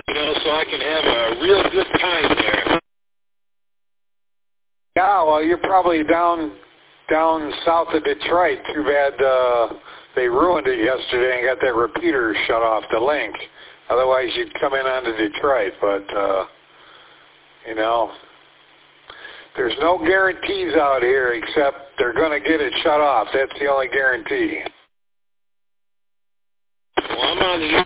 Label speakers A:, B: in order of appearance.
A: so I can have a real good time there.
B: Yeah, well, you're probably down south of Detroit. Too bad they ruined it yesterday and got that repeater shut off the link. Otherwise, you'd come in onto Detroit. But, there's no guarantees out here except they're going to get it shut off. That's the only guarantee.
A: Well, I'm on the